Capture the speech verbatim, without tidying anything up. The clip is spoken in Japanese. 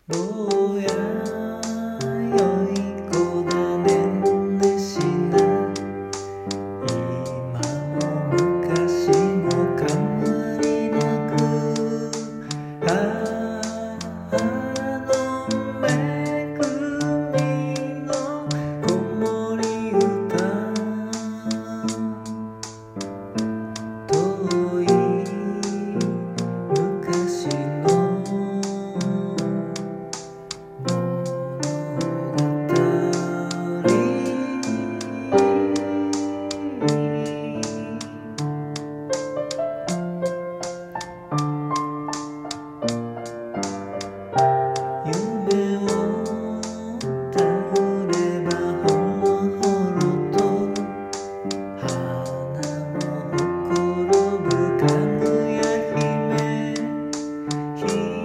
坊やよい子だねんねしな今も昔も変わりなくあのめぐみの子守歌遠い昔の夢をたぐればほろほろと花もほころぶかぐや姫